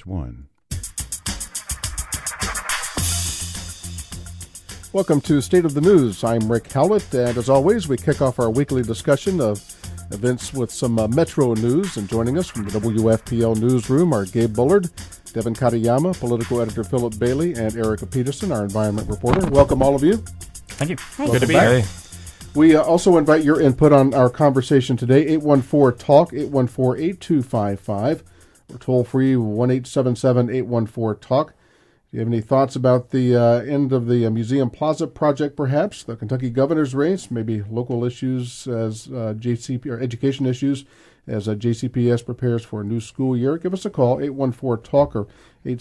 That's 1. Welcome to State of the News. I'm Rick Howlett, and as always, we kick off our weekly discussion of events with some Metro news. And joining us from the WFPL newsroom are Gabe Bullard, Devin Katayama, political editor Philip Bailey, and Erica Peterson, our environment reporter. Welcome, all of you. Thank you. Welcome Good to be back. here. We also invite your input on our conversation today. 814-TALK, 814-8255. We're toll-free, 1-877-814-TALK. Do you have any thoughts about the end of the Museum Plaza project, perhaps, the Kentucky governor's race, maybe local issues as JCP or education issues as JCPS prepares for a new school year? Give us a call, 814-TALK or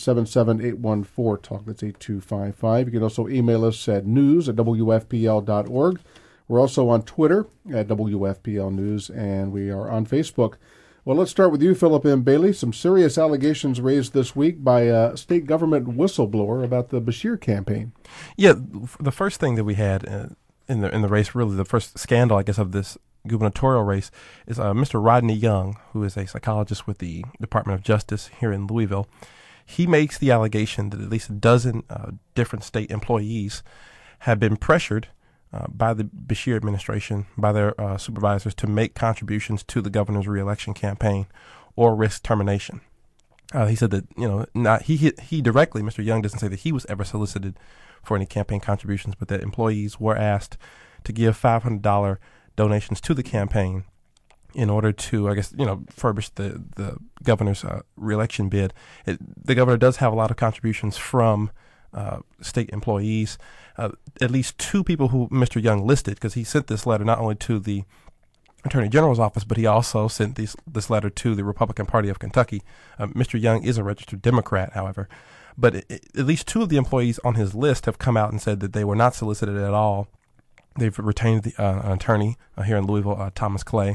877-814-TALK. That's 8255. You can also email us at news@wfpl.org. We're also on Twitter at WFPL News, and we are on Facebook. Well, let's start with you, Philip M. Bailey. Some serious allegations raised this week by a state government whistleblower about the Beshear campaign. Yeah, the first thing that we had in the race, really the first scandal, I guess, of this gubernatorial race is Mr. Rodney Young, who is a psychologist with the Department of Justice here in Louisville. He makes the allegation that at least a dozen different state employees have been pressured by the Beshear administration, by their supervisors, to make contributions to the governor's reelection campaign or risk termination. He said that, not he directly, Mr. Young, doesn't say that he was ever solicited for any campaign contributions, but that employees were asked to give $500 donations to the campaign in order to, I guess, furbish the governor's reelection bid. The governor does have a lot of contributions from state employees. At least two people who Mr. Young listed, because he sent this letter not only to the Attorney General's office, but he also sent this letter to the Republican Party of Kentucky. Mr. Young is a registered Democrat, however. But at least two of the employees on his list have come out and said that they were not solicited at all. They've retained an attorney here in Louisville, Thomas Clay.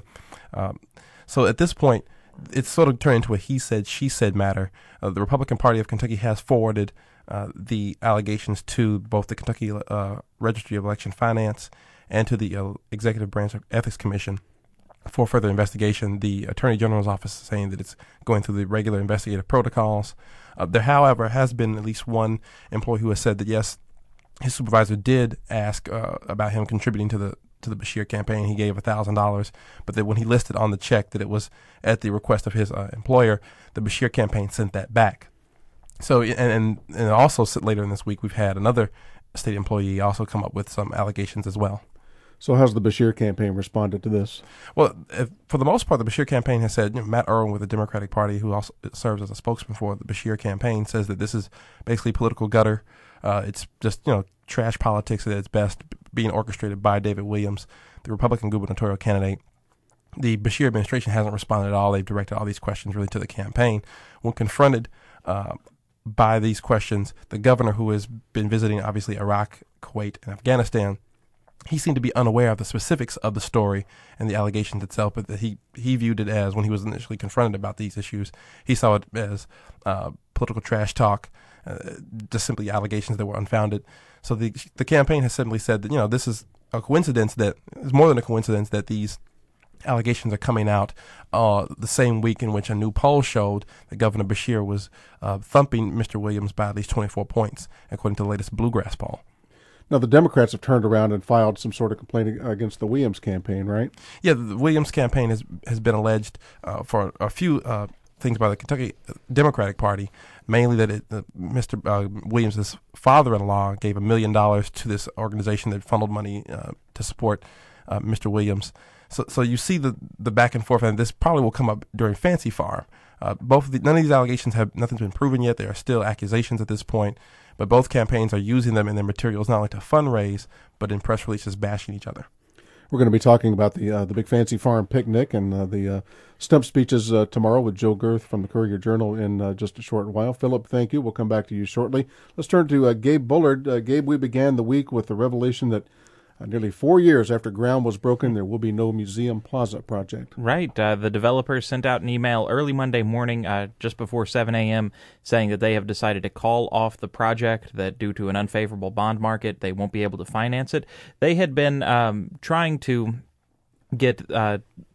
So at this point, it's sort of turned into a he said, she said matter. The Republican Party of Kentucky has forwarded the allegations to both the Kentucky Registry of Election Finance and to the Executive Branch of Ethics Commission for further investigation. The Attorney General's office is saying that it's going through the regular investigative protocols. There, however, has been at least one employee who has said that, yes, his supervisor did ask about him contributing to the Beshear campaign. He gave $1,000, but that when he listed on the check that it was at the request of his employer, the Beshear campaign sent that back. So, and also later in this week, we've had another state employee also come up with some allegations as well. So how's the Beshear campaign responded to this? Well, for the most part, the Beshear campaign has said, Matt Irwin with the Democratic Party, who also serves as a spokesman for the Beshear campaign, says that this is basically political gutter. It's just, trash politics at its best, being orchestrated by David Williams, the Republican gubernatorial candidate. The Beshear administration hasn't responded at all. They've directed all these questions really to the campaign. When confronted by these questions, the governor, who has been visiting, obviously, Iraq, Kuwait, and Afghanistan, he seemed to be unaware of the specifics of the story and the allegations itself, but that he viewed it as, when he was initially confronted about these issues, he saw it as political trash talk, just simply allegations that were unfounded. So the campaign has simply said that, this is a coincidence, that it's more than a coincidence that these allegations are coming out the same week in which a new poll showed that Governor Beshear was thumping Mr. Williams by at least 24 points, according to the latest Bluegrass poll. Now, the Democrats have turned around and filed some sort of complaint against the Williams campaign, right? Yeah, the Williams campaign has been alleged for a few things by the Kentucky Democratic Party, mainly that Mr. Williams' father-in-law gave $1 million to this organization that funneled money to support Mr. Williams. So you see the back and forth, and this probably will come up during Fancy Farm. None of these allegations nothing's been proven yet. There are still accusations at this point, but both campaigns are using them in their materials not only to fundraise, but in press releases bashing each other. We're going to be talking about the big Fancy Farm picnic and the stump speeches tomorrow with Joe Girth from the Courier-Journal in just a short while. Philip, thank you. We'll come back to you shortly. Let's turn to Gabe Bullard. Gabe, we began the week with the revelation that nearly 4 years after ground was broken, there will be no Museum Plaza project. Right. The developers sent out an email early Monday morning, just before 7 a.m., saying that they have decided to call off the project, that due to an unfavorable bond market, they won't be able to finance it. They had been trying to get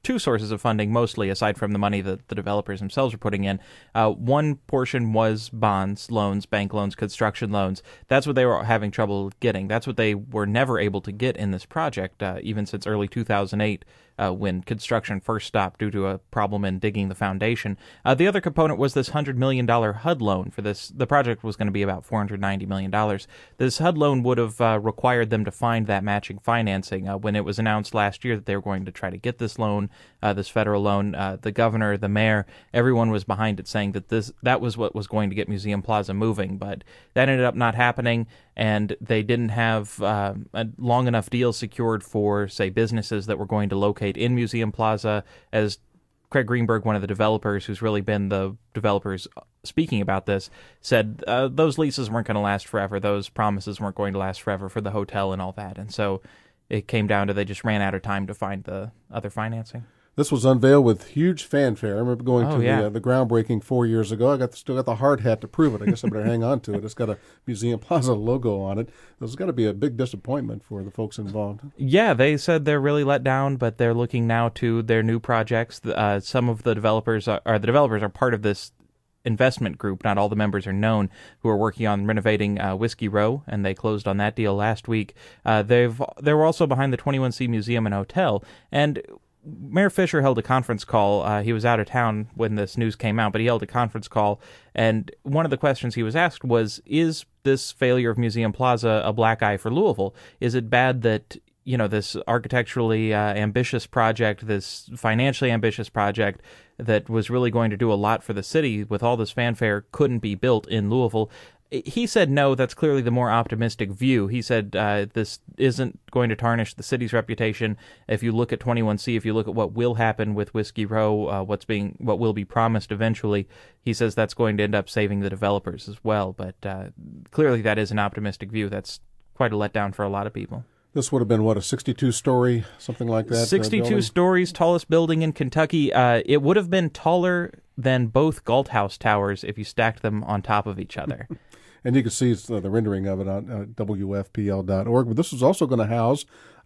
two sources of funding, mostly, aside from the money that the developers themselves are putting in. One portion was bonds, loans, bank loans, construction loans. That's what they were having trouble getting. That's what they were never able to get in this project, even since early 2008. When construction first stopped due to a problem in digging the foundation. The other component was this $100 million HUD loan for this. The project was going to be about $490 million. This HUD loan would have required them to find that matching financing. When it was announced last year that they were going to try to get this loan, this federal loan, the governor, the mayor, everyone was behind it, saying that that was what was going to get Museum Plaza moving. But that ended up not happening, and they didn't have a long enough deal secured for, say, businesses that were going to locate in Museum Plaza. As Craig Greenberg, one of the developers who's really been the developers speaking about this, said those leases weren't going to last forever. Those promises weren't going to last forever for the hotel and all that. And so it came down to they just ran out of time to find the other financing. This was unveiled with huge fanfare. I remember going to the the groundbreaking 4 years ago. Still got the hard hat to prove it. I guess I better hang on to it. It's got a Museum Plaza logo on it. There's got to be a big disappointment for the folks involved. Yeah, they said they're really let down, but they're looking now to their new projects. Some of the developers are part of this investment group. Not all the members are known, who are working on renovating Whiskey Row, and they closed on that deal last week. They were also behind the 21C Museum and Hotel, and Mayor Fisher held a conference call. He was out of town when this news came out, but he held a conference call, and one of the questions he was asked was, is this failure of Museum Plaza a black eye for Louisville? Is it bad that, this architecturally ambitious project, this financially ambitious project that was really going to do a lot for the city with all this fanfare couldn't be built in Louisville? He said no, that's clearly the more optimistic view. He said this isn't going to tarnish the city's reputation. If you look at 21C, if you look at what will happen with Whiskey Row, what will be promised eventually, he says that's going to end up saving the developers as well. But clearly that is an optimistic view. That's quite a letdown for a lot of people. This would have been, a 62-story, something like that? 62 stories, tallest building in Kentucky. It would have been taller than both Galthouse Towers if you stacked them on top of each other. And you can see the rendering of it on WFPL.org. But this was also going to house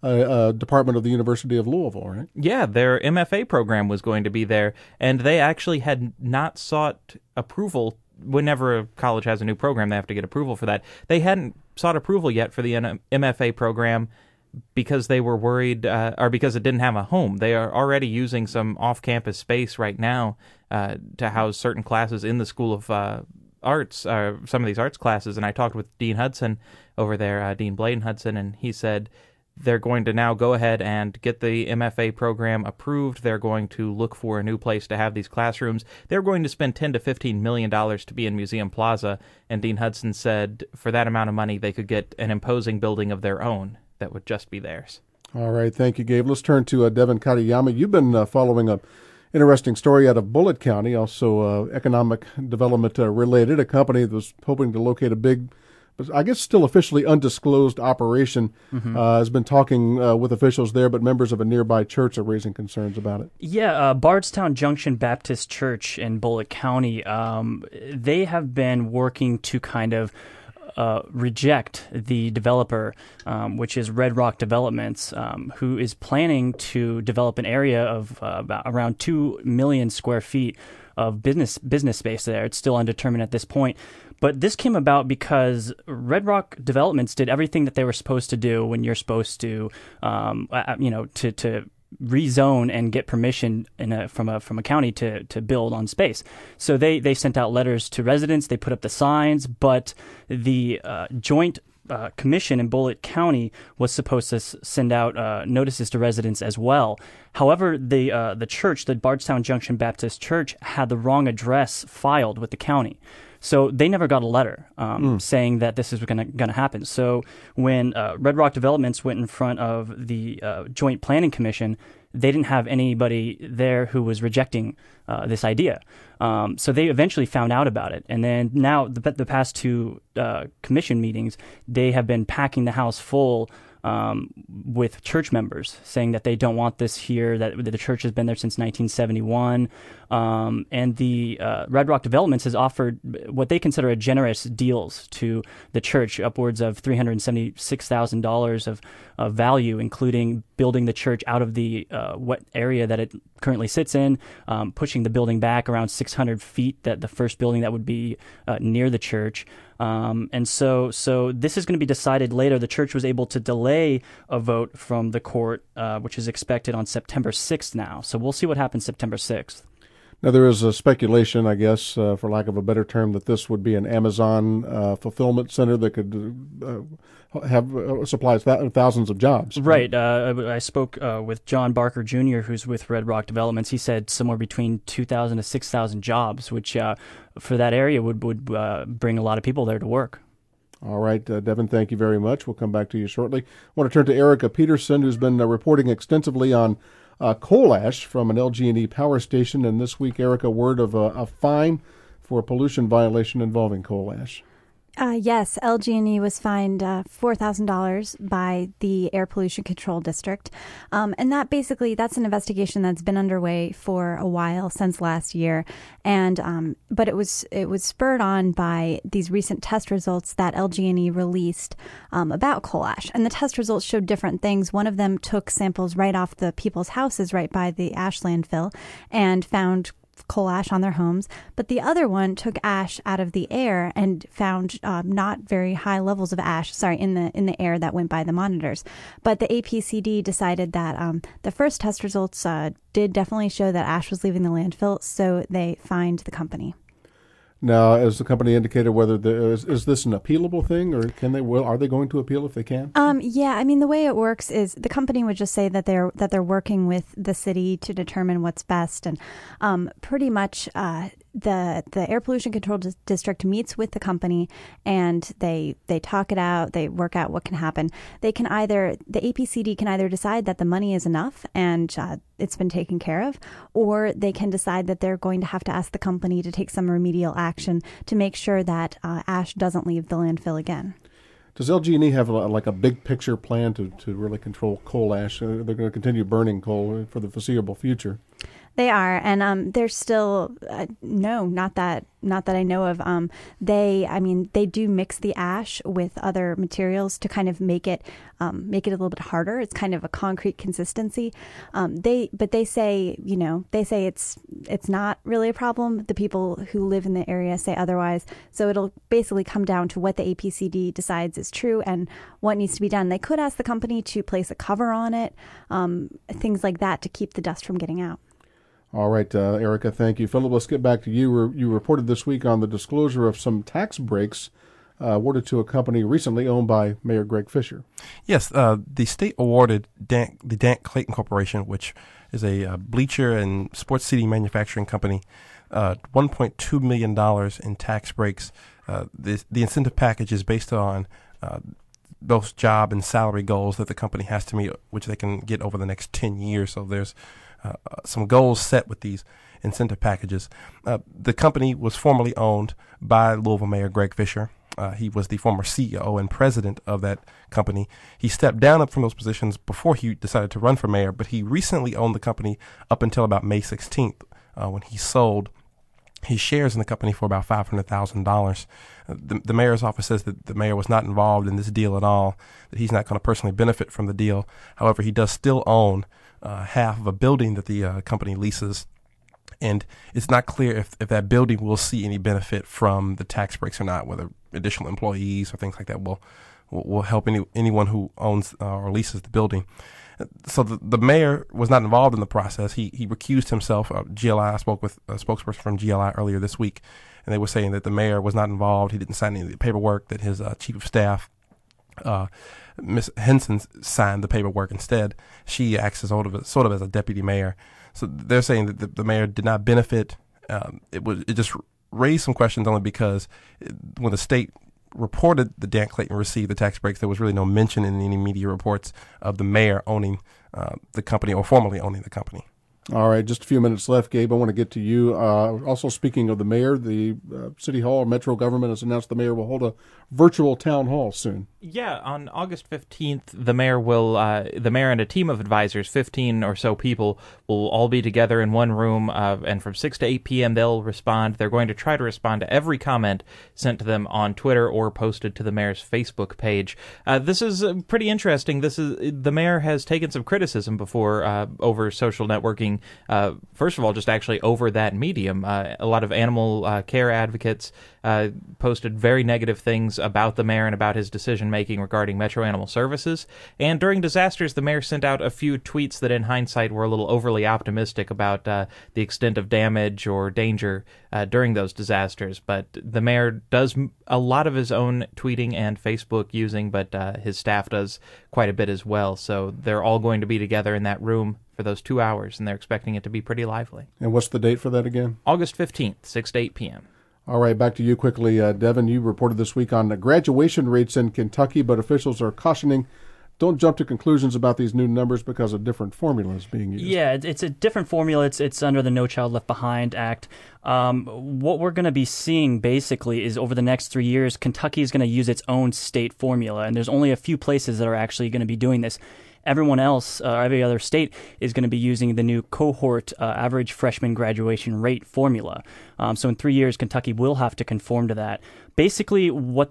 a department of the University of Louisville, right? Yeah, their MFA program was going to be there, and they actually had not sought approval. Whenever a college has a new program, they have to get approval for that. They hadn't sought approval yet for the MFA program because they were worried, or because it didn't have a home. They are already using some off-campus space right now to house certain classes in the School of Arts, some of these arts classes, and I talked with Dean Hudson over there, Dean Bladen Hudson, and he said they're going to now go ahead and get the MFA program approved. They're going to look for a new place to have these classrooms. They're going to spend $10 to $15 million to be in Museum Plaza, and Dean Hudson said for that amount of money they could get an imposing building of their own that would just be theirs. All right, thank you, Gabe. Let's turn to Devin Katayama. You've been following a interesting story out of Bullitt County, also economic development related. A company that was hoping to locate a big, but I guess still officially undisclosed operation, has been talking with officials there, but members of a nearby church are raising concerns about it. Yeah, Bardstown Junction Baptist Church in Bullitt County, they have been working to kind of reject the developer, which is Red Rock Developments, who is planning to develop an area of around 2 million square feet of business space there. It's still undetermined at this point. But this came about because Red Rock Developments did everything that they were supposed to do when you're supposed to, to rezone and get permission from a county to build on space. So they sent out letters to residents. They put up the signs, but the joint commission in Bullitt County was supposed to send out notices to residents as well. However, the church, the Bardstown Junction Baptist Church, had the wrong address filed with the county. So they never got a letter saying that this is going to happen. So when Red Rock Developments went in front of the Joint Planning Commission, they didn't have anybody there who was rejecting this idea. So they eventually found out about it. And then now the past two commission meetings, they have been packing the house full with church members, saying that they don't want this here, that the church has been there since 1971. And the Red Rock Developments has offered what they consider a generous deals to the church, upwards of $376,000 of value, including building the church out of the wet area that it currently sits in, pushing the building back around 600 feet, that the first building that would be near the church. And so this is going to be decided later. The church was able to delay a vote from the court, which is expected on September 6th now. So we'll see what happens September 6th. Now, there is a speculation, I guess, for lack of a better term, that this would be an Amazon fulfillment center that could have supplies thousands of jobs. Right. I spoke with John Barker Jr., who's with Red Rock Developments. He said somewhere between 2,000 to 6,000 jobs, which for that area would bring a lot of people there to work. All right, Devin, thank you very much. We'll come back to you shortly. I want to turn to Erica Peterson, who's been reporting extensively on coal ash from an LG&E power station. And this week, Erica, word of a fine for a pollution violation involving coal ash. Yes, LG&E was fined $4,000 by the Air Pollution Control District. And that's an investigation that's been underway for a while, since last year. And but it was spurred on by these recent test results that LG&E released about coal ash. And the test results showed different things. One of them took samples right off the people's houses right by the ash landfill and found coal ash on their homes, but the other one took ash out of the air and found not very high levels of ash, in the air that went by the monitors. But the APCD decided that the first test results did definitely show that ash was leaving the landfill, so they fined the company. Now, as the company indicated, whether is this an appealable thing, or are they going to appeal if they can? Yeah, I mean, the way it works is the company would just say that they're working with the city to determine what's best, and pretty much the Air Pollution Control District meets with the company and they talk it out, they work out what can happen. The APCD can either decide that the money is enough and it's been taken care of, or they can decide that they're going to have to ask the company to take some remedial action to make sure that ash doesn't leave the landfill again. Does LG&E have a big picture plan to really control coal ash? They're going to continue burning coal for the foreseeable future. They are, and they're still no, not that I know of. They do mix the ash with other materials to kind of make it a little bit harder. It's kind of a concrete consistency. They say it's not really a problem. The people who live in the area say otherwise. So it'll basically come down to what the APCD decides is true and what needs to be done. They could ask the company to place a cover on it, things like that, to keep the dust from getting out. All right, Erica, thank you. Philip, let's get back to you. You reported this week on the disclosure of some tax breaks awarded to a company recently owned by Mayor Greg Fisher. Yes, the state awarded the Dant Clayton Corporation, which is a bleacher and sports seating manufacturing company, $1.2 million in tax breaks. The incentive package is based on those job and salary goals that the company has to meet, which they can get over the next 10 years. So there's some goals set with these incentive packages. The company was formerly owned by Louisville Mayor Greg Fisher. He was the former CEO and president of that company. He stepped down from those positions before he decided to run for mayor, but he recently owned the company up until about May 16th when he sold his shares in the company for about $500,000. The mayor's office says that the mayor was not involved in this deal at all, that he's not going to personally benefit from the deal. However, he does still own half of a building that the company leases, and it's not clear if that building will see any benefit from the tax breaks or not, whether additional employees or things like that will help anyone who owns or leases the building. So the mayor was not involved in the process. He recused himself. GLI, I spoke with a spokesperson from GLI earlier this week, and they were saying that the mayor was not involved. He didn't sign any of the paperwork, that his chief of staff, Ms. Henson, signed the paperwork instead. She acts as sort of as a deputy mayor. So they're saying that the mayor did not benefit. It just raised some questions only because when the state reported that Dan Clayton received the tax breaks, there was really no mention in any media reports of the mayor owning the company or formerly owning the company. All right, just a few minutes left, Gabe. I want to get to you. Also, speaking of the mayor, the City Hall, Metro government has announced the mayor will hold a virtual town hall soon. Yeah, on August 15th, the mayor and a team of advisors, 15 or so people, will all be together in one room, and from 6 to 8 p.m. they'll respond. They're going to try to respond to every comment sent to them on Twitter or posted to the mayor's Facebook page. This is pretty interesting. The mayor has taken some criticism before over social networking. First of all, just actually over that medium. A lot of animal care advocates posted very negative things about the mayor and about his decision-making regarding Metro Animal Services. And during disasters, the mayor sent out a few tweets that in hindsight were a little overly optimistic about the extent of damage or danger during those disasters. But the mayor does a lot of his own tweeting and Facebook using, but his staff does quite a bit as well. So they're all going to be together in that room for those 2 hours, and they're expecting it to be pretty lively. And what's the date for that again? August 15th, 6 to 8 p.m. All right, back to you quickly. Devin, you reported this week on the graduation rates in Kentucky, but officials are cautioning don't jump to conclusions about these new numbers because a different formula is being used. Yeah, it's a different formula. It's under the No Child Left Behind Act. What we're going to be seeing basically is over the next 3 years, Kentucky is going to use its own state formula, and there's only a few places that are actually going to be doing this. Everyone else, every other state, is going to be using the new cohort average freshman graduation rate formula. So in 3 years, Kentucky will have to conform to that. Basically,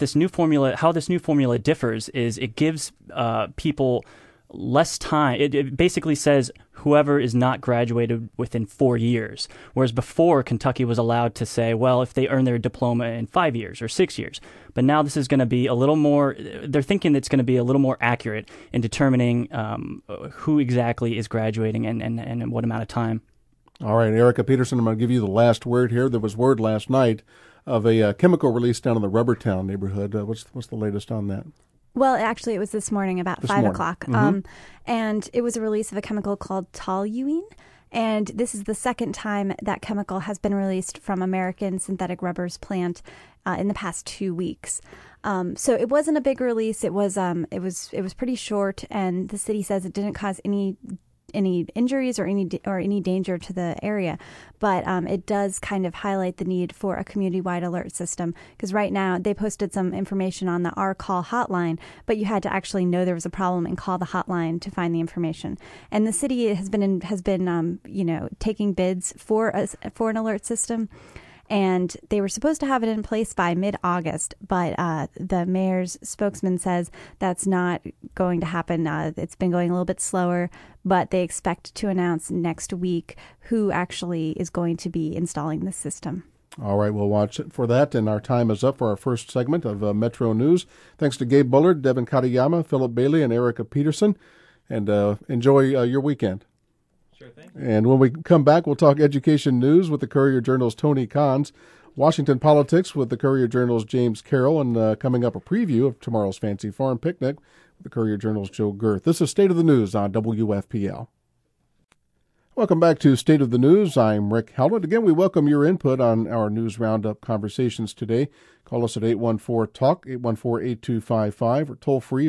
how this new formula differs is it gives people less time. It basically says whoever is not graduated within 4 years, whereas before Kentucky was allowed to say, well, if they earn their diploma in 5 years or 6 years. But now this is going to be a little more, they're thinking it's going to be a little more accurate in determining who exactly is graduating and in what amount of time. All right, Erica Peterson, I'm going to give you the last word here. There was word last night of a chemical release down in the Rubbertown neighborhood. What's the latest on that? Well, actually, it was this morning about 5 o'clock. Mm-hmm. And it was a release of a chemical called toluene. And this is the second time that chemical has been released from American Synthetic Rubbers plant in the past 2 weeks. So it wasn't a big release. It was pretty short, and the city says it didn't cause any injuries or any danger to the area, but it does kind of highlight the need for a community-wide alert system, because right now they posted some information on the Our Call hotline, but you had to actually know there was a problem and call the hotline to find the information. And the city has been taking bids for an alert system. And they were supposed to have it in place by mid-August, but the mayor's spokesman says that's not going to happen. It's been going a little bit slower, but they expect to announce next week who actually is going to be installing this system. All right, we'll watch it for that, and our time is up for our first segment of Metro News. Thanks to Gabe Bullard, Devin Katayama, Philip Bailey, and Erica Peterson, and enjoy your weekend. Sure thing. And when we come back, we'll talk education news with the Courier-Journal's Tony Kahns, Washington politics with the Courier-Journal's James Carroll, and coming up a preview of tomorrow's Fancy Farm Picnic with the Courier-Journal's Joe Girth. This is State of the News on WFPL. Welcome back to State of the News. I'm Rick Howlett. Again, we welcome your input on our news roundup conversations today. Call us at 814-TALK, 814-8255, or toll free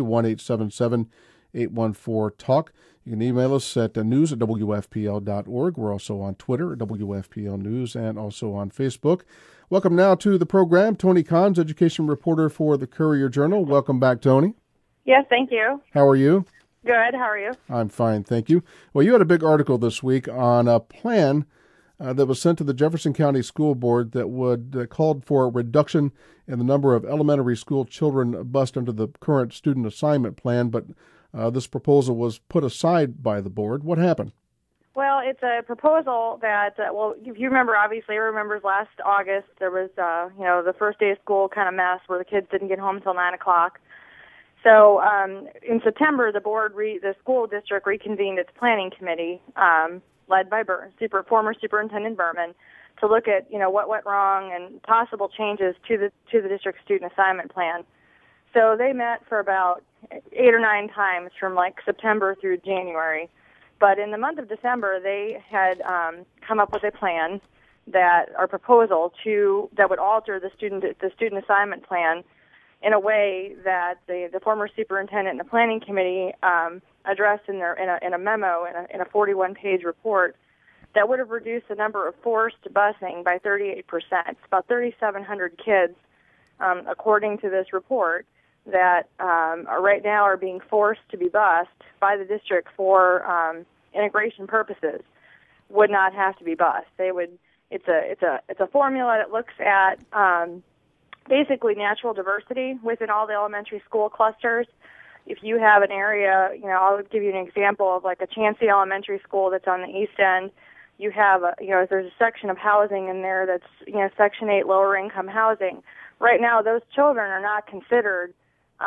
1-877-814-TALK. You can email us at news@wfpl.org. We're also on Twitter at WFPL News and also on Facebook. Welcome now to the program, Tony Kahns, education reporter for the Courier-Journal. Welcome back, Tony. Yes, thank you. How are you? Good. How are you? I'm fine, thank you. Well, you had a big article this week on a plan that was sent to the Jefferson County School Board that called for a reduction in the number of elementary school children bused under the current student assignment plan, but this proposal was put aside by the board. What happened? Well, it's a proposal that, if you remember, obviously, everyone remembers last August, there was, the first day of school kind of mess where the kids didn't get home until 9 o'clock. So in September, the school district reconvened its planning committee, led by former Superintendent Berman, to look at, what went wrong and possible changes to the district's student assignment plan. So they met for about 8 or 9 times from September through January. But in the month of December, they had come up with a plan proposal that would alter the student assignment plan in a way that the former superintendent and the planning committee addressed in a memo in a 41-page report that would have reduced the number of forced busing by 38%. It's about 3,700 kids, according to this report, that right now are being forced to be bused by the district for integration purposes. Would not have to be bused. They would. It's a formula that looks at basically natural diversity within all the elementary school clusters. If you have an area, I'll give you an example of like a Chansey Elementary School that's on the east end. You have, there's a section of housing in there that's, Section 8 lower income housing. Right now, those children are not considered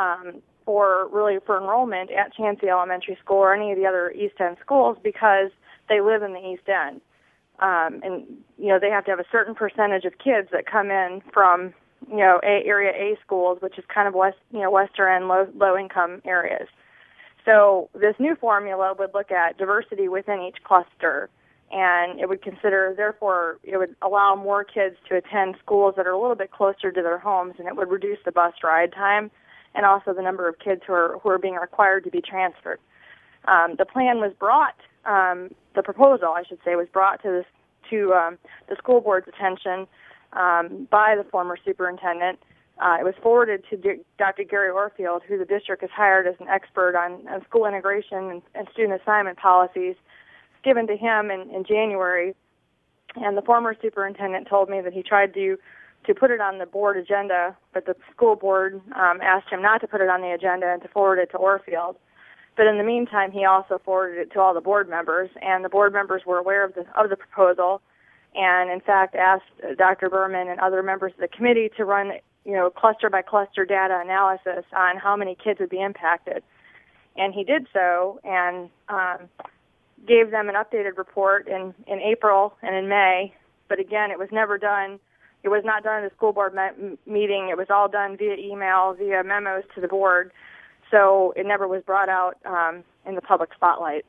for enrollment at Chansey Elementary School or any of the other East End schools because they live in the East End. And they have to have a certain percentage of kids that come in from, area A schools, which is kind of western and low income areas. So this new formula would look at diversity within each cluster, and it would consider, therefore, it would allow more kids to attend schools that are a little bit closer to their homes, and it would reduce the bus ride time and also the number of kids who are being required to be transferred. The plan was brought, the proposal, I should say, was brought to the school board's attention by the former superintendent. It was forwarded to Dr. Gary Orfield, who the district has hired as an expert on school integration and student assignment policies, given to him in January. And the former superintendent told me that he tried to put it on the board agenda, but the school board asked him not to put it on the agenda and to forward it to Orfield. But in the meantime, he also forwarded it to all the board members, and the board members were aware of the proposal, and in fact asked Dr. Berman and other members of the committee to run, cluster by cluster data analysis on how many kids would be impacted. And he did so, and gave them an updated report in April and in May. But again, it was never done. It was not done at a school board meeting. It was all done via email, via memos to the board. So it never was brought out in the public spotlight.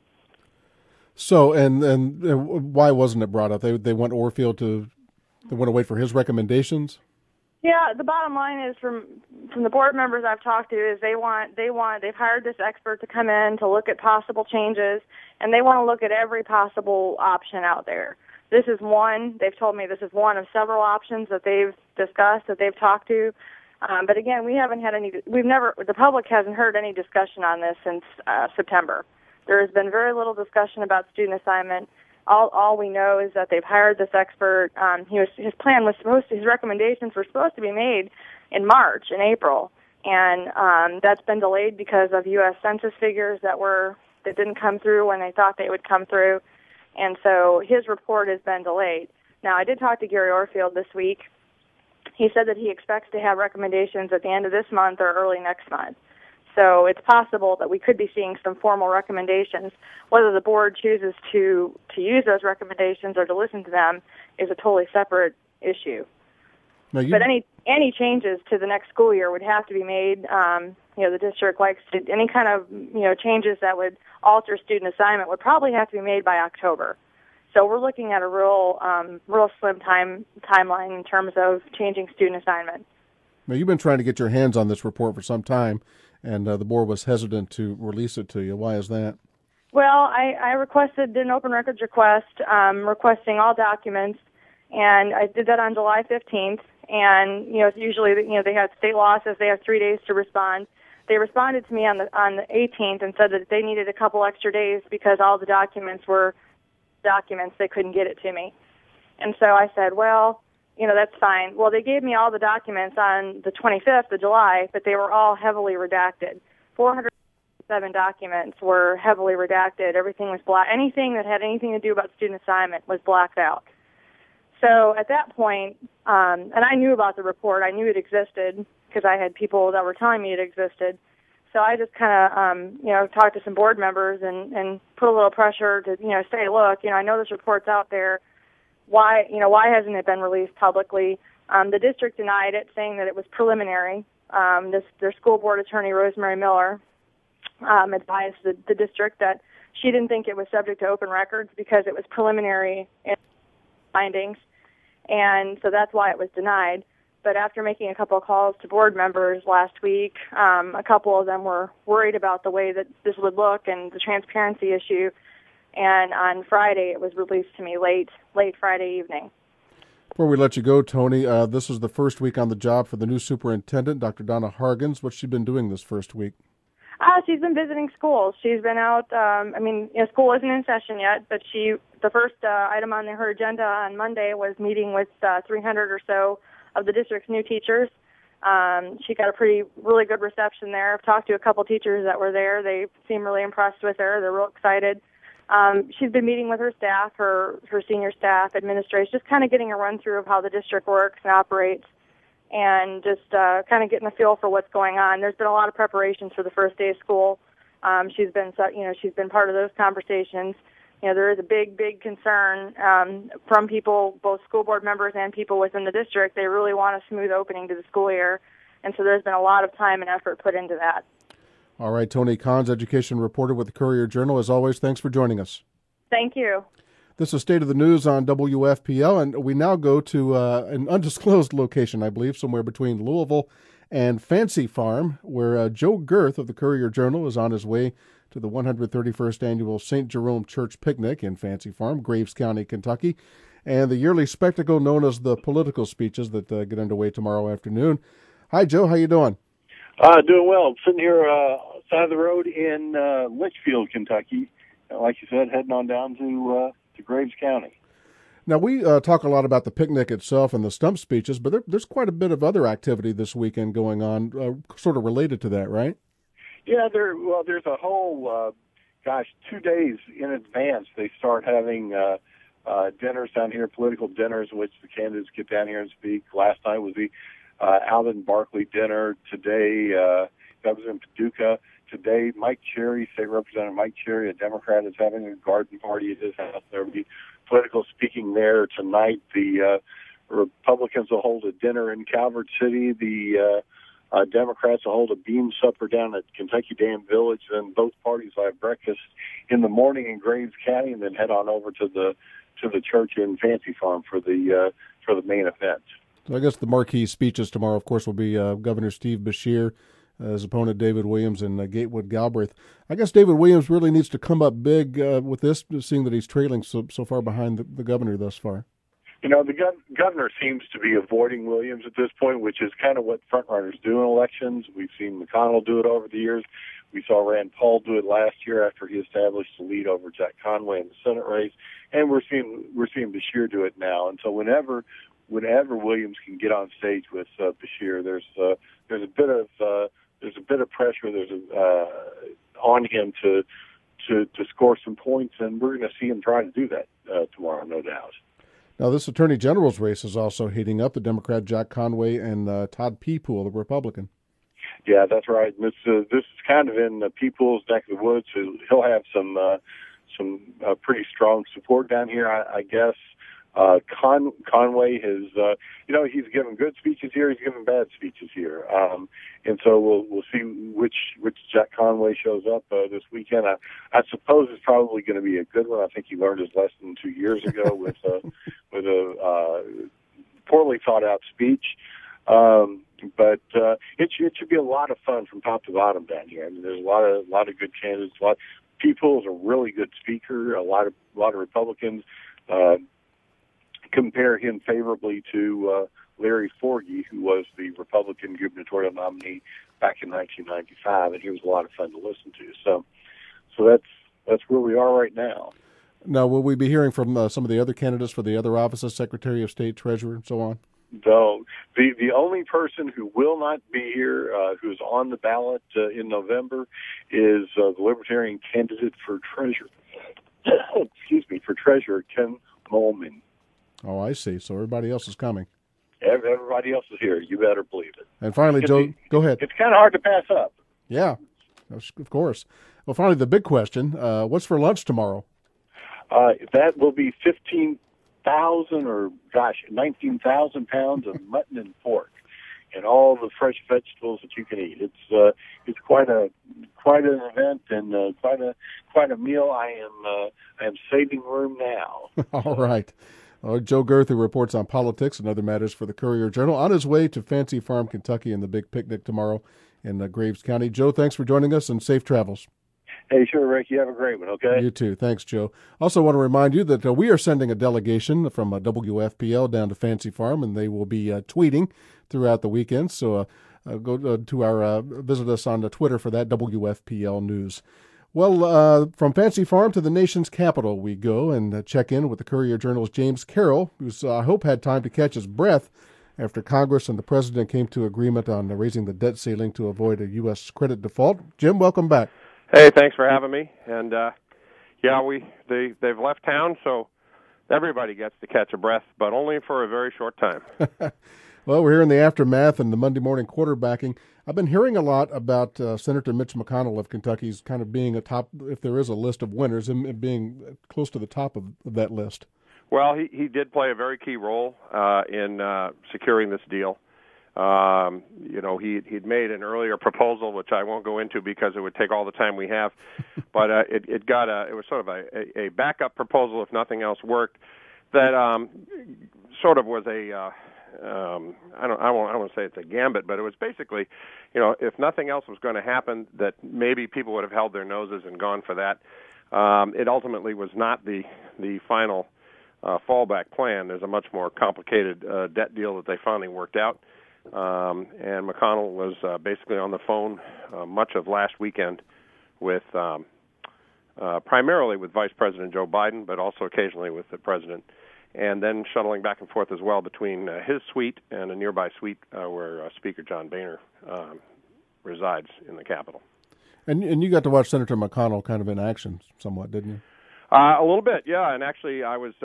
So, and why wasn't it brought up? They want Orfield they want to wait for his recommendations? Yeah, the bottom line is from the board members I've talked to is they've hired this expert to come in to look at possible changes, and they want to look at every possible option out there. This is one. They've told me this is one of several options that they've discussed, that they've talked to. But again, the public hasn't heard any discussion on this since September. There has been very little discussion about student assignment. All we know is that they've hired this expert. His recommendations were supposed to be made in March and April, and that's been delayed because of U.S. Census figures that didn't come through when they thought they would come through, and so his report has been delayed. Now, I did talk to Gary Orfield this week. He said that he expects to have recommendations at the end of this month or early next month. So it's possible that we could be seeing some formal recommendations. Whether the board chooses to use those recommendations or to listen to them is a totally separate issue. But any changes to the next school year would have to be made. The district likes to, any kind of changes that would alter student assignment would probably have to be made by October. So we're looking at a real slim timeline in terms of changing student assignment. Now, you've been trying to get your hands on this report for some time, and the board was hesitant to release it to you. Why is that? Well, I requested an open records request, requesting all documents, and I did that on July 15th. And usually, they have state law says they have 3 days to respond. They responded to me on the 18th and said that they needed a couple extra days because all the documents were documents. They couldn't get it to me. And so I said, well, that's fine. Well, they gave me all the documents on the 25th of July, but they were all heavily redacted. 407 documents were heavily redacted. Everything was black. Anything that had anything to do about student assignment was blacked out. So at that point, and I knew about the report. I knew it existed because I had people that were telling me it existed. So I just kind of, talked to some board members and put a little pressure to, say, look, I know this report's out there. Why hasn't it been released publicly? The district denied it, saying that it was preliminary. Their school board attorney, Rosemary Miller, advised the district that she didn't think it was subject to open records because it was preliminary findings, and so that's why it was denied. But after making a couple of calls to board members last week, a couple of them were worried about the way that this would look and the transparency issue. And on Friday, it was released to me late Friday evening. Before we let you go, Tony, this was the first week on the job for the new superintendent, Dr. Donna Hargens. What's she been doing this first week? She's been visiting schools. She's been out. School isn't in session yet, but the first item on her agenda on Monday was meeting with 300 or so of the district's new teachers. She got a really good reception there. I've talked to a couple teachers that were there. They seem really impressed with her. They're real excited. She's been meeting with her staff, her senior staff, administration, just kind of getting a run-through of how the district works and operates, and just kind of getting a feel for what's going on. There's been a lot of preparations for the first day of school. She's been part of those conversations. There is a big concern from people, both school board members and people within the district. They really want a smooth opening to the school year, and so there's been a lot of time and effort put into that. All right, Tony Kahns, education reporter with the Courier-Journal. As always, thanks for joining us. Thank you. This is State of the News on WFPL, and we now go to an undisclosed location, I believe, somewhere between Louisville and Fancy Farm, where Joe Girth of the Courier-Journal is on his way to the 131st Annual St. Jerome Church Picnic in Fancy Farm, Graves County, Kentucky, and the yearly spectacle known as the political speeches that get underway tomorrow afternoon. Hi, Joe. How you doing? Doing well. I'm sitting here side of the road in Litchfield, Kentucky. Like you said, heading on down to Graves County. Now, we talk a lot about the picnic itself and the stump speeches, but there's quite a bit of other activity this weekend going on, sort of related to that, right? Yeah, there's a whole, 2 days in advance they start having dinners down here, political dinners, in which the candidates get down here and speak. Last night was the Alvin Barkley dinner. Today, that was in Paducah. Today, Mike Cherry, State Representative Mike Cherry, a Democrat, is having a garden party at his house. There will be political speaking there tonight. The Republicans will hold a dinner in Calvert City. The Democrats will hold a bean supper down at Kentucky Dam Village. Then both parties will have breakfast in the morning in Graves County, and then head on over to the church in Fancy Farm for the main event. So I guess the marquee speeches tomorrow, of course, will be Governor Steve Beshear, his opponent David Williams, and Gatewood Galbraith. I guess David Williams really needs to come up big with this, seeing that he's trailing so far behind the governor thus far. The governor seems to be avoiding Williams at this point, which is kind of what frontrunners do in elections. We've seen McConnell do it over the years. We saw Rand Paul do it last year after he established the lead over Jack Conway in the Senate race, and we're seeing Beshear do it now. And so whenever Williams can get on stage with Beshear, there's a bit of pressure. There's on him to score some points, and we're going to see him try to do that tomorrow, no doubt. Now, this Attorney General's race is also heating up. The Democrat Jack Conway and Todd Peepool, the Republican. Yeah, that's right. This is kind of in Peepoole's neck of the woods. He'll have some pretty strong support down here, I guess. Conway has, he's given good speeches here. He's given bad speeches here, and so we'll see which Jack Conway shows up this weekend. I suppose it's probably going to be a good one. I think he learned his lesson 2 years ago with a poorly thought out speech. But it should be a lot of fun from top to bottom down here. I mean, there's a lot of good candidates. People is a really good speaker. A lot of Republicans compare him favorably to Larry Forgy, who was the Republican gubernatorial nominee back in 1995, and he was a lot of fun to listen to. So that's where we are right now. Now, will we be hearing from some of the other candidates for the other offices, Secretary of State, Treasurer, and so on? No. The only person who will not be here, who's on the ballot in November, is the Libertarian candidate for Treasurer. For Treasurer, Ken Mollman. Oh, I see. So everybody else is coming. Everybody else is here. You better believe it. And finally, Joe, go ahead. It's kind of hard to pass up. Yeah, of course. Well, finally, the big question, what's for lunch tomorrow? That will be 19,000 pounds of mutton and pork, and all the fresh vegetables that you can eat. It's quite an event and quite a meal. I am saving room now. All right. Joe Girth, who reports on politics and other matters for the Courier-Journal, on his way to Fancy Farm, Kentucky, and the big picnic tomorrow in Graves County. Joe, thanks for joining us, and safe travels. Hey, sure, Rick. You have a great one, okay? You too. Thanks, Joe. Also want to remind you that we are sending a delegation from WFPL down to Fancy Farm, and they will be tweeting throughout the weekend. So go to our visit us on Twitter for that, WFPL News. Well, from Fancy Farm to the nation's capital we go and check in with the Courier-Journal's James Carroll, who's, I hope, had time to catch his breath after Congress and the President came to agreement on raising the debt ceiling to avoid a U.S. credit default. Jim, welcome back. Hey, thanks for having me. And they've left town, so everybody gets to catch a breath, but only for a very short time. Well, we're here in the aftermath and the Monday morning quarterbacking. I've been hearing a lot about Senator Mitch McConnell of Kentucky's kind of being a top, if there is a list of winners, and being close to the top of that list. Well, he did play a very key role in securing this deal. He'd made an earlier proposal, which I won't go into because it would take all the time we have, but it was sort of a backup proposal if nothing else worked. That sort of was a I don't want to say it's a gambit, but it was basically, if nothing else was going to happen, that maybe people would have held their noses and gone for that. It ultimately was not the final fallback plan. There's a much more complicated debt deal that they finally worked out. And McConnell was basically on the phone much of last weekend with primarily with Vice President Joe Biden, but also occasionally with the President, and then shuttling back and forth as well between his suite and a nearby suite where Speaker John Boehner resides in the Capitol. And you got to watch Senator McConnell kind of in action somewhat, didn't you? A little bit, yeah. And actually, I was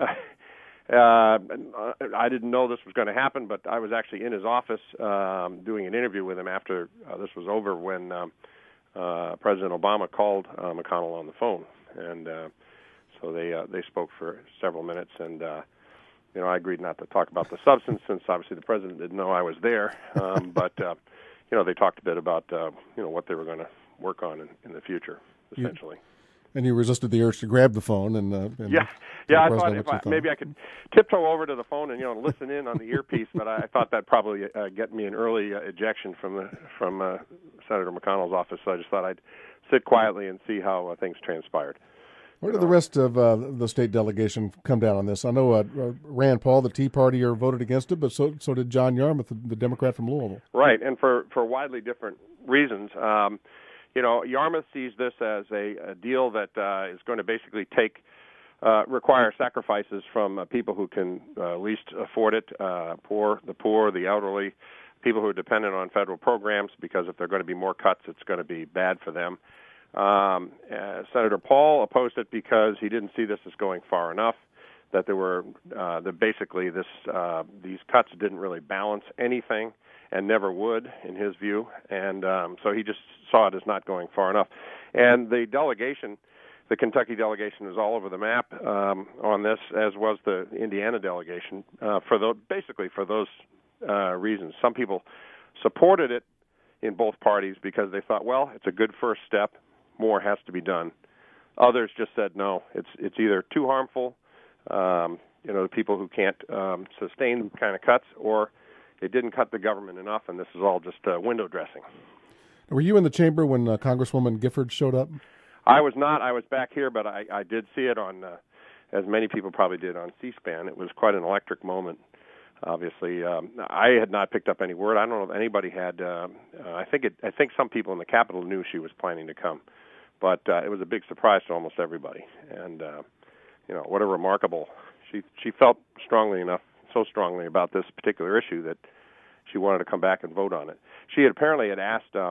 I didn't know this was going to happen, but I was actually in his office doing an interview with him after this was over when President Obama called McConnell on the phone. And so they spoke for several minutes, and I agreed not to talk about the substance since obviously the President didn't know I was there. But they talked a bit about what they were going to work on in the future, essentially. And you resisted the urge to grab the phone and yeah. I thought maybe I could tiptoe over to the phone and listen in on the earpiece, but I thought that'd probably get me an early ejection from Senator McConnell's office. So I just thought I'd sit quietly and see how things transpired. Where did the rest of the state delegation come down on this? I know Rand Paul, the Tea Partier, voted against it, but so did John Yarmuth, the Democrat from Louisville. Right, and for widely different reasons. Yarmuth sees this as a deal that is going to basically require sacrifices from people who can least afford it, the poor, the elderly, people who are dependent on federal programs, because if there are going to be more cuts, it's going to be bad for them. Senator Paul opposed it because he didn't see this as going far enough, that there were basically these cuts didn't really balance anything and never would, in his view, and so he just saw it as not going far enough. And the delegation, the Kentucky delegation, is all over the map on this, as was the Indiana delegation, for those reasons. Some people supported it in both parties because they thought, well, it's a good first step, more has to be done. Others just said, no, it's either too harmful, the people who can't sustain kind of cuts, or it didn't cut the government enough, and this is all just window dressing. Were you in the chamber when Congresswoman Gifford showed up? I was not. I was back here, but I did see it on, as many people probably did, on C-SPAN. It was quite an electric moment, obviously. I had not picked up any word. I don't know if anybody had. I think some people in the Capitol knew she was planning to come, but it was a big surprise to almost everybody. And, what a remarkable... She felt so strongly about this particular issue that she wanted to come back and vote on it. She had apparently asked, House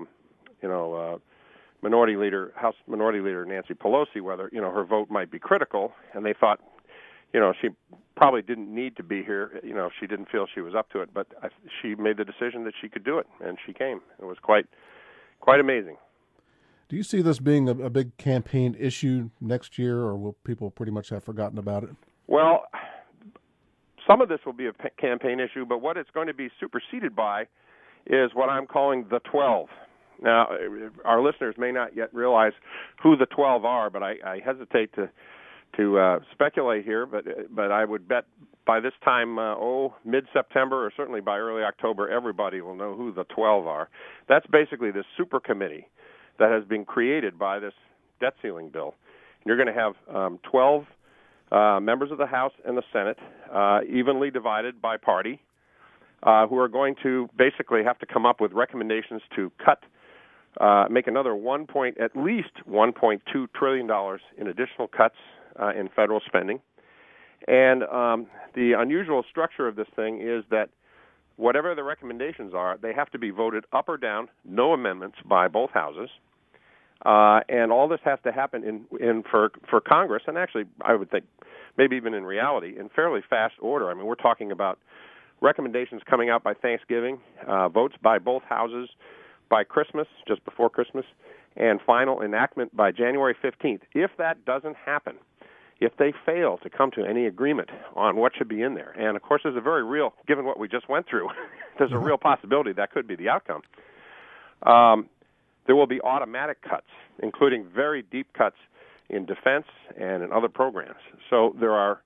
Minority Leader Nancy Pelosi whether, her vote might be critical, and they thought, she probably didn't need to be here, if she didn't feel she was up to it, but she made the decision that she could do it, and she came. It was quite amazing. Do you see this being a big campaign issue next year, or will people pretty much have forgotten about it? Well, some of this will be a campaign issue, but what it's going to be superseded by is what I'm calling the 12. Now, our listeners may not yet realize who the 12 are, but I hesitate to speculate here, but I would bet by this time, mid-September, or certainly by early October, everybody will know who the 12 are. That's basically the super committee that has been created by this debt ceiling bill. And you're going to have 12 members of the House and the Senate, evenly divided by party, who are going to basically have to come up with recommendations to cut, make another at least $1.2 trillion in additional cuts in federal spending. And the unusual structure of this thing is that whatever the recommendations are, they have to be voted up or down, no amendments by both houses. And all this has to happen for Congress, and actually I would think maybe even in reality, in fairly fast order. I mean, we're talking about recommendations coming out by Thanksgiving, votes by both houses by Christmas, just before Christmas, and final enactment by January 15th. If that doesn't happen, if they fail to come to any agreement on what should be in there, and of course there's a very real, given what we just went through, there's a real possibility that could be the outcome, there will be automatic cuts, including very deep cuts in defense and in other programs. So there are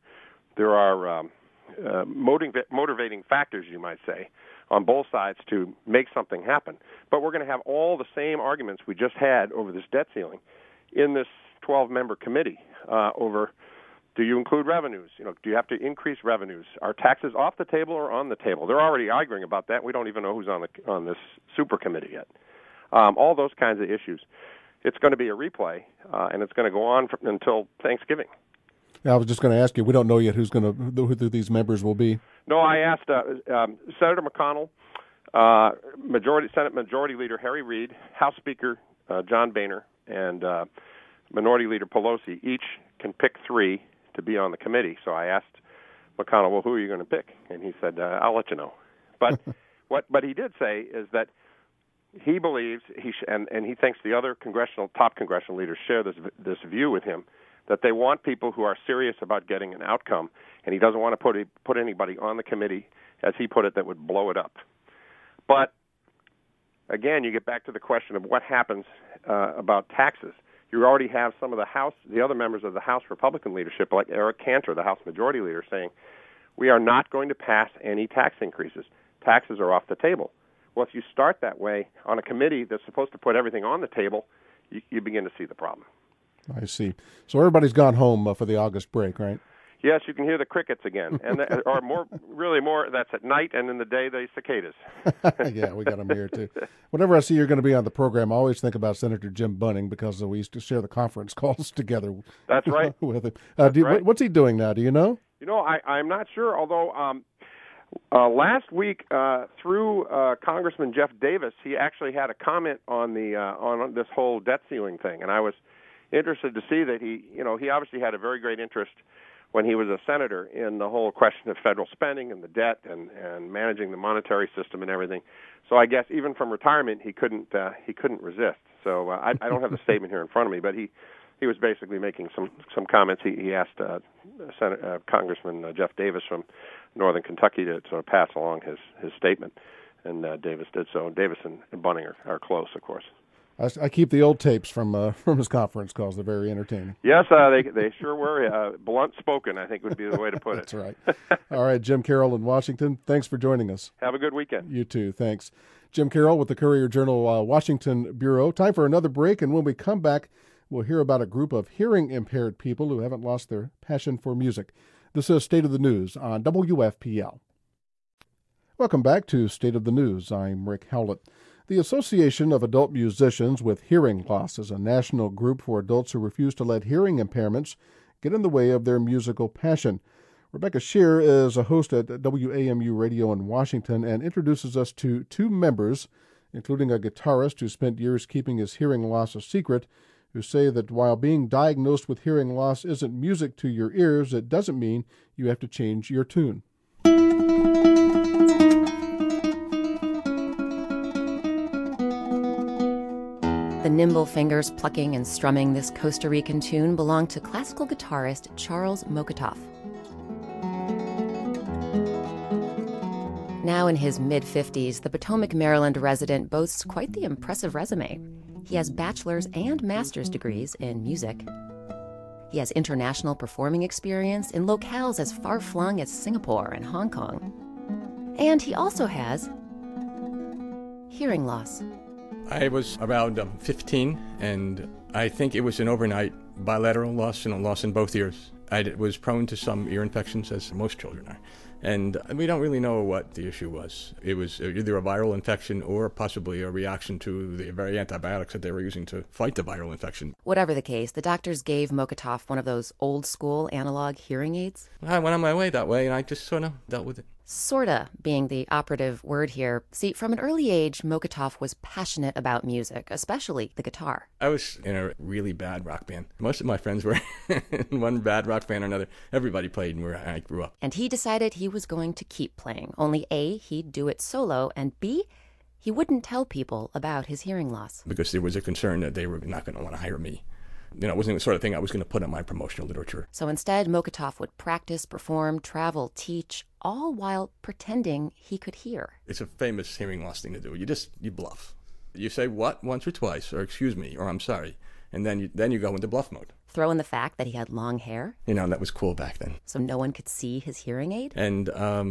motivating factors, you might say, on both sides to make something happen. But we're going to have all the same arguments we just had over this debt ceiling in this 12-member committee over, do you include revenues? Do you have to increase revenues? Are taxes off the table or on the table? They're already arguing about that. We don't even know who's on this super committee yet. All those kinds of issues. It's going to be a replay, and it's going to go on until Thanksgiving. Yeah, I was just going to ask you. We don't know yet who these members will be. No, I asked Senator McConnell, Senate Majority Leader Harry Reid, House Speaker John Boehner, and Minority Leader Pelosi. Each can pick 3 to be on the committee. So I asked McConnell, well, who are you going to pick? And he said, I'll let you know. But what he did say is that he believes and he thinks the other top congressional leaders share this view with him, that they want people who are serious about getting an outcome, and he doesn't want to put anybody on the committee, as he put it, that would blow it up. But again, you get back to the question of what happens about taxes. You already have some of the other members of the House Republican leadership, like Eric Cantor, the House Majority Leader, saying, we are not going to pass any tax increases. Taxes are off the table. Well, if you start that way on a committee that's supposed to put everything on the table, you begin to see the problem. I see. So everybody's gone home for the August break, right? Yes, you can hear the crickets again, or more. That's at night, and in the day, the cicadas. Yeah, we got them here too. Whenever I see you're going to be on the program, I always think about Senator Jim Bunning, because we used to share the conference calls together. That's right. With him. Right. What's he doing now? Do you know? I'm not sure. Although last week, through Congressman Jeff Davis, he actually had a comment on on this whole debt ceiling thing, and I was interested to see that he obviously had a very great interest when he was a senator in the whole question of federal spending and the debt and managing the monetary system and everything. So I guess even from retirement, he couldn't resist. So I don't have the statement here in front of me, but he was basically making some comments. He asked Congressman Jeff Davis from Northern Kentucky to sort of pass along his statement, and Davis did so. Davis and Bunning are close, of course. I keep the old tapes from his conference calls. They're very entertaining. Yes, they sure were. Blunt spoken, I think, would be the way to put it. That's right. All right, Jim Carroll in Washington, thanks for joining us. Have a good weekend. You too, thanks. Jim Carroll with the Courier-Journal Washington Bureau. Time for another break, and when we come back, we'll hear about a group of hearing-impaired people who haven't lost their passion for music. This is State of the News on WFPL. Welcome back to State of the News. I'm Rick Howlett. The Association of Adult Musicians with Hearing Loss is a national group for adults who refuse to let hearing impairments get in the way of their musical passion. Rebecca Shear is a host at WAMU Radio in Washington and introduces us to 2 members, including a guitarist who spent years keeping his hearing loss a secret, who say that while being diagnosed with hearing loss isn't music to your ears, it doesn't mean you have to change your tune. The nimble fingers plucking and strumming this Costa Rican tune belong to classical guitarist Charles Mokotov. Now in his mid-50s, the Potomac, Maryland resident boasts quite the impressive resume. He has bachelor's and master's degrees in music. He has international performing experience in locales as far-flung as Singapore and Hong Kong. And he also has hearing loss. I was around 15, and I think it was an overnight bilateral loss and a loss in both ears. I was prone to some ear infections, as most children are. And we don't really know what the issue was. It was either a viral infection or possibly a reaction to the very antibiotics that they were using to fight the viral infection. Whatever the case, the doctors gave Mokotov one of those old-school analog hearing aids. I went on my way that way, and I just sort of dealt with it. Sorta being the operative word here. See, from an early age, Mokotov was passionate about music, especially the guitar. I was in a really bad rock band. Most of my friends were in one bad rock band or another. Everybody played where I grew up. And he decided he was going to keep playing. Only A, he'd do it solo, and B, he wouldn't tell people about his hearing loss. Because there was a concern that they were not going to want to hire me. You know, it wasn't the sort of thing I was going to put in my promotional literature. So instead, Mokotov would practice, perform, travel, teach, all while pretending he could hear. It's a famous hearing loss thing to do. You bluff. You say what once or twice, or excuse me, or I'm sorry, and then you go into bluff mode. Throw in the fact that he had long hair. You know, that was cool back then. So no one could see his hearing aid? And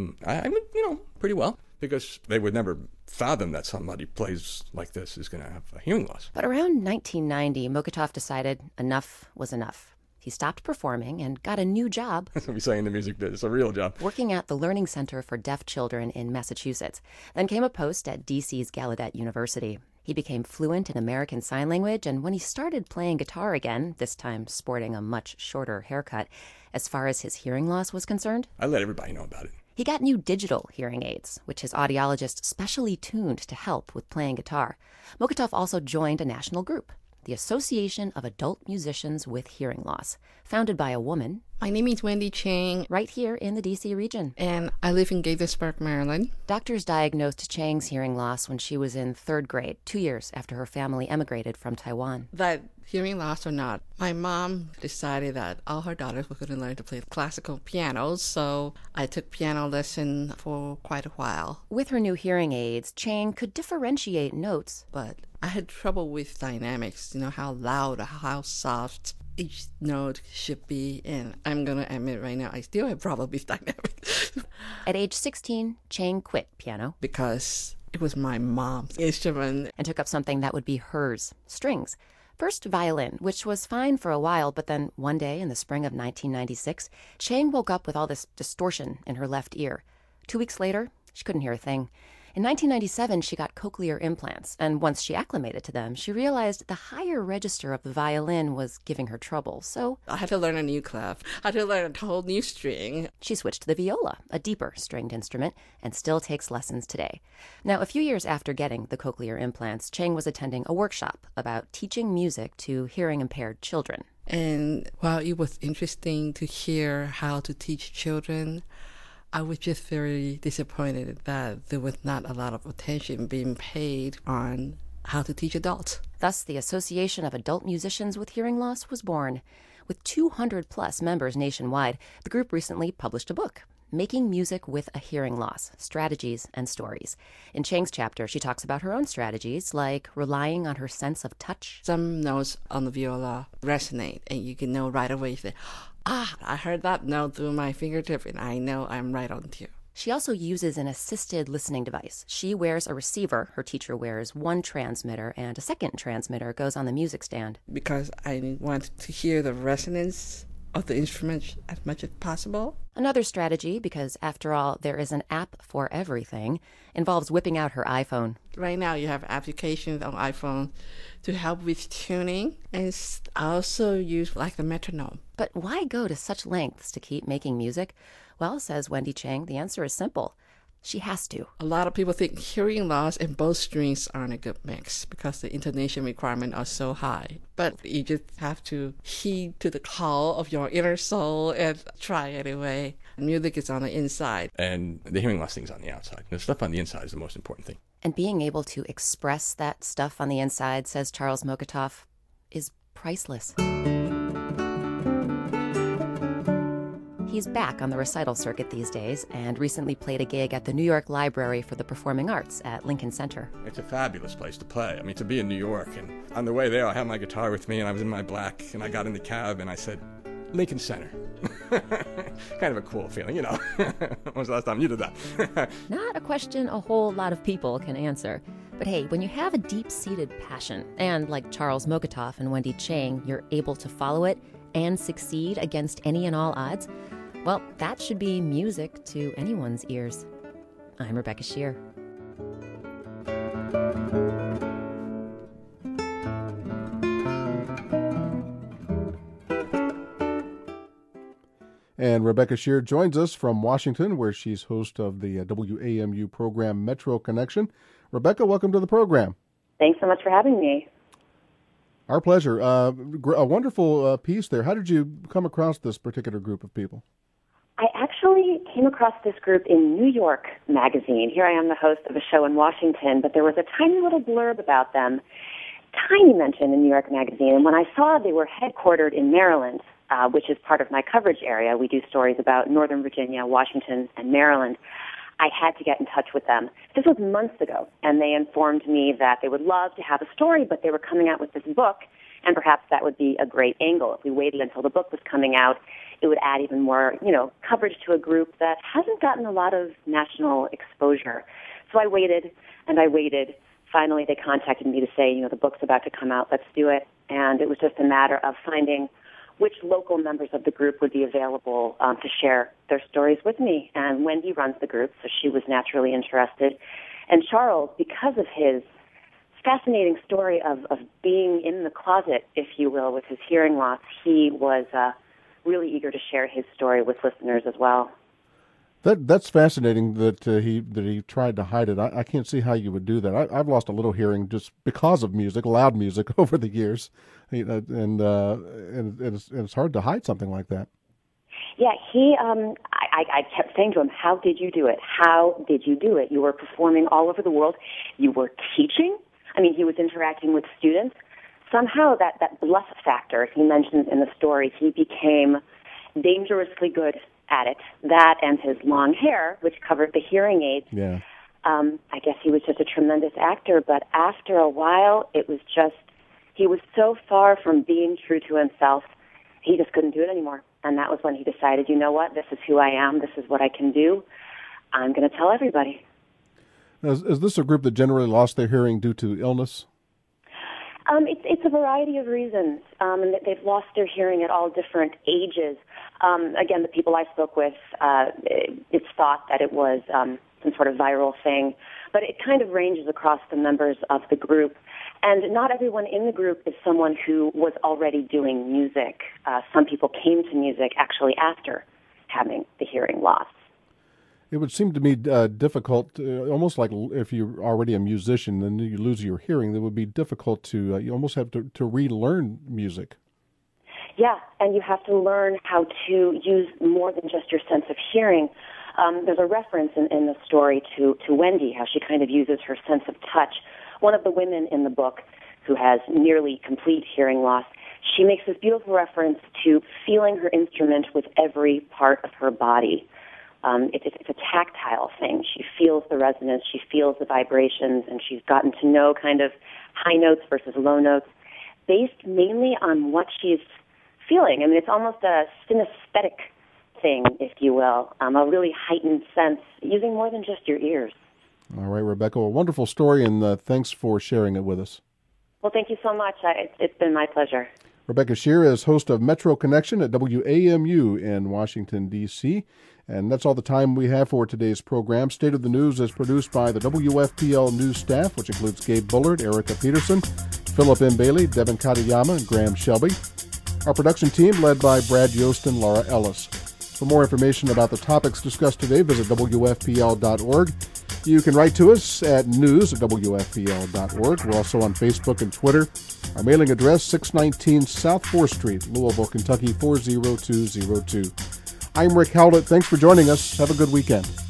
I pretty well, because they would never fathom that somebody plays like this is going to have a hearing loss. But around 1990, Mokotov decided enough was enough. He stopped performing and got a new job. That's what we say in the music biz. It's a real job. Working at the Learning Center for Deaf Children in Massachusetts. Then came a post at DC's Gallaudet University. He became fluent in American Sign Language, and when he started playing guitar again, this time sporting a much shorter haircut, as far as his hearing loss was concerned, I let everybody know about it. He got new digital hearing aids, which his audiologist specially tuned to help with playing guitar. Mokotov also joined a national group, the Association of Adult Musicians with Hearing Loss, founded by a woman. My name is Wendy Chang. Right here in the D.C. region. And I live in Gaithersburg, Maryland. Doctors diagnosed Chang's hearing loss when she was in 3rd grade, 2 years after her family emigrated from Taiwan. That hearing loss or not, my mom decided that all her daughters were going to learn to play classical piano, so I took piano lesson for quite a while. With her new hearing aids, Chang could differentiate notes. But I had trouble with dynamics, how loud or how soft each note should be, and I'm going to admit right now, I still have problems with dynamics. At age 16, Chang quit piano. Because it was my mom's instrument. And took up something that would be hers, strings. First violin, which was fine for a while, but then one day in the spring of 1996, Chang woke up with all this distortion in her left ear. 2 weeks later, she couldn't hear a thing. In 1997, she got cochlear implants, and once she acclimated to them, she realized the higher register of the violin was giving her trouble, so I had to learn a new clef. I had to learn a whole new string. She switched to the viola, a deeper stringed instrument, and still takes lessons today. Now, a few years after getting the cochlear implants, Chang was attending a workshop about teaching music to hearing-impaired children. And while it was interesting to hear how to teach children, I was just very disappointed that there was not a lot of attention being paid on how to teach adults. Thus, the Association of Adult Musicians with Hearing Loss was born. With 200-plus members nationwide, the group recently published a book, Making Music with a Hearing Loss, Strategies and Stories. In Chang's chapter, she talks about her own strategies, like relying on her sense of touch. Some notes on the viola resonate, and you can know right away, you say, I heard that note through my fingertip, and I know I'm right on cue. She also uses an assisted listening device. She wears a receiver, her teacher wears one transmitter, and a second transmitter goes on the music stand. Because I want to hear the resonance of the instrument as much as possible. Another strategy, because after all, there is an app for everything, involves whipping out her iPhone. Right now you have applications on iPhone to help with tuning, and I also use like the metronome. But why go to such lengths to keep making music? Well, says Wendy Chang, the answer is simple. She has to. A lot of people think hearing loss and both strings aren't a good mix because the intonation requirements are so high. But you just have to heed to the call of your inner soul and try anyway. Music is on the inside. And the hearing loss thing's on the outside. The stuff on the inside is the most important thing. And being able to express that stuff on the inside, says Charles Mokotov, is priceless. He's back on the recital circuit these days and recently played a gig at the New York Library for the Performing Arts at Lincoln Center. It's a fabulous place to play. I mean, to be in New York. And on the way there, I had my guitar with me, and I was in my black, and I got in the cab, and I said, Lincoln Center. Kind of a cool feeling, you know. When was the last time you did that? Not a question a whole lot of people can answer. But hey, when you have a deep-seated passion, and like Charles Mokotov and Wendy Chang, you're able to follow it and succeed against any and all odds, well, that should be music to anyone's ears. I'm Rebecca Shear. And Rebecca Shear joins us from Washington, where she's host of the WAMU program Metro Connection. Rebecca, welcome to the program. Thanks so much for having me. Our pleasure. A wonderful piece there. How did you come across this particular group of people? I actually came across this group in New York Magazine. Here I am, the host of a show in Washington, but there was a tiny little blurb about them, tiny mention in New York Magazine. And when I saw they were headquartered in Maryland, which is part of my coverage area, we do stories about Northern Virginia, Washington, and Maryland, I had to get in touch with them. This was months ago, and they informed me that they would love to have a story, but they were coming out with this book, and perhaps that would be a great angle. If we waited until the book was coming out, it would add even more, coverage to a group that hasn't gotten a lot of national exposure. So I waited, and I waited. Finally, they contacted me to say, the book's about to come out, let's do it. And it was just a matter of finding which local members of the group would be available to share their stories with me. And Wendy runs the group, so she was naturally interested. And Charles, because of his fascinating story of being in the closet, if you will, with his hearing loss, he was really eager to share his story with listeners as well. That's fascinating that he tried to hide it. I can't see how you would do that. I've lost a little hearing just because of music, loud music, over the years, and it's hard to hide something like that. Yeah, I kept saying to him, "How did you do it? How did you do it? You were performing all over the world. You were teaching. I mean, he was interacting with students. Somehow that bluff factor he mentions in the story, he became dangerously good at it. That and his long hair, which covered the hearing aids. Yeah. I guess he was just a tremendous actor, but after a while, it was just, he was so far from being true to himself, he just couldn't do it anymore. And that was when he decided, you know what, this is who I am, this is what I can do, I'm going to tell everybody. Now, is this a group that generally lost their hearing due to illness? It's a variety of reasons, and they've lost their hearing at all different ages. Again, the people I spoke with, it's thought that it was some sort of viral thing, but it kind of ranges across the members of the group. And not everyone in the group is someone who was already doing music. Some people came to music actually after having the hearing loss. It would seem to me difficult, almost like if you're already a musician and you lose your hearing, it would be difficult to, you almost have to relearn music. Yeah, and you have to learn how to use more than just your sense of hearing. There's a reference in the story to Wendy, how she kind of uses her sense of touch. One of the women in the book who has nearly complete hearing loss, she makes this beautiful reference to feeling her instrument with every part of her body. It's a tactile thing. She feels the resonance, she feels the vibrations, and she's gotten to know kind of high notes versus low notes based mainly on what she's feeling. I mean, it's almost a synesthetic thing, if you will, a really heightened sense, using more than just your ears. All right, Rebecca, a wonderful story, and thanks for sharing it with us. Well, thank you so much. It's been my pleasure. Rebecca Shear is host of Metro Connection at WAMU in Washington, D.C., and that's all the time we have for today's program. State of the News is produced by the WFPL News staff, which includes Gabe Bullard, Erica Peterson, Philip M. Bailey, Devin Katayama, and Graham Shelby. Our production team led by Brad Yost and Laura Ellis. For more information about the topics discussed today, visit WFPL.org. You can write to us at news@WFPL.org. We're also on Facebook and Twitter. Our mailing address, 619 South 4th Street, Louisville, Kentucky, 40202. I'm Rick Howlett. Thanks for joining us. Have a good weekend.